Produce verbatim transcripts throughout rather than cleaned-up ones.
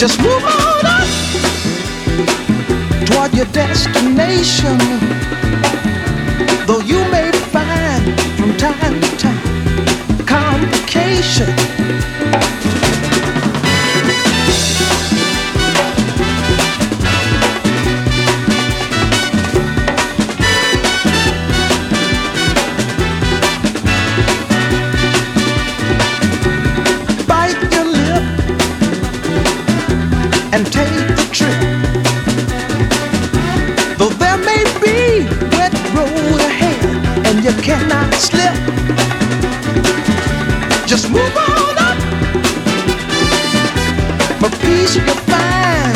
Just move on up toward your destination. Though you may find from time to time complication. And take the trip. Though there may be wet road ahead and you cannot slip, just move on up. For peace you'll find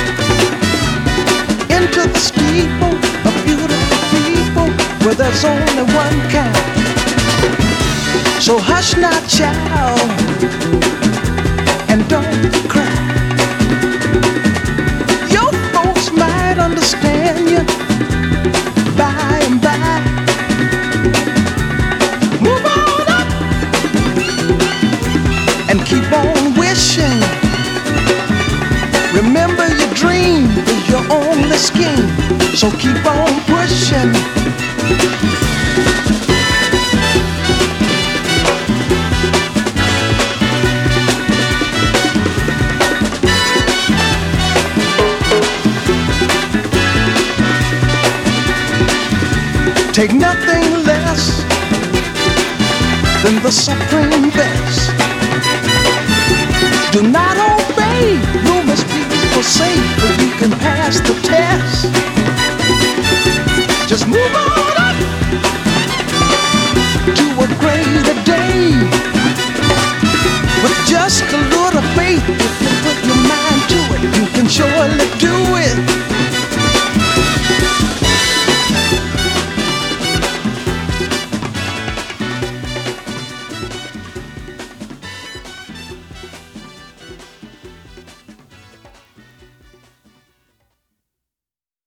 into the steeple of beautiful people where there's only one kind. So hush not, child, and don't cry. Understand you by and by. Move on up and keep on wishing. Remember your dream is your only scheme, so keep on pushing. Take nothing less than the supreme best.